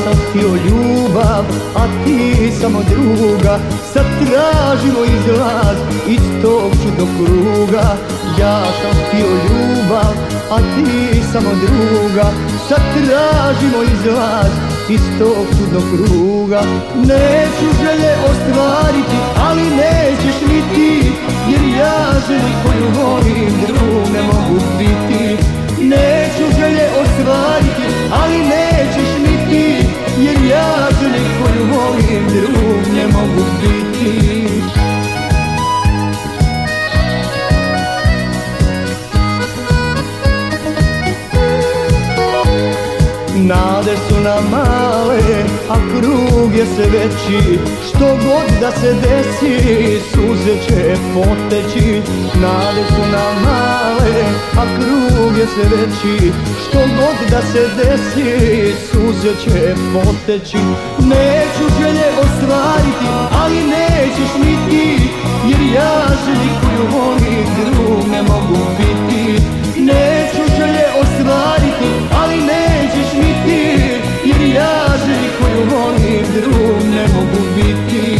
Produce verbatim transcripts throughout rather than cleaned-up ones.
sam htio ljubav, a ti samo druga. Sad tražimo izlaz iz tog čudnog kruga. Ja sam htio ljubav, a ti samo druga. Sad tražimo izlaz iz tog čudnog kruga. Neću želje ostvariti, ali nećeš ni ti, jer ja želi koju volim drug ne mogu biti. Neću želje ostvariti, ali nećeš ni ti, jer ja želi koju volim drug ne mogu biti. Nade su nam male, a krug je sve veći. Što god da se desi, suze će poteći. Nade su nam male, a krug je sve veći. Što god da se desi, suze će poteći. Neću želje ostvariti, ali nećeš ni ti, jer ja želi koju volim drug ne mogu biti. Neću želje ostvariti, ali nećeš ni ti, jer ja želi koju volim drug ne mogu biti.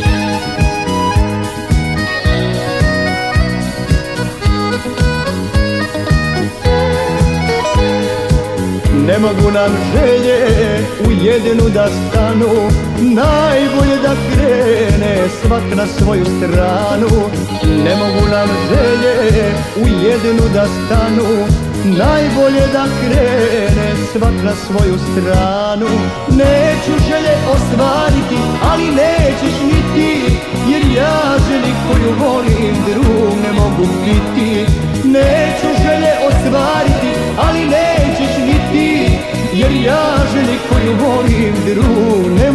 Ne mogu nam želje u jednu da stanu, najbolje da krene svak na svoju stranu. Ne mogu nam želje u jednu da stanu, najbolje da krene svak na svoju stranu. Neću želje ostvariti, ali nećeš ni ti, jer ja želi koju volim drug ne mogu biti. Neću želje ostvariti, ali nećeš ni ti, jer ja želi koju volim drug ne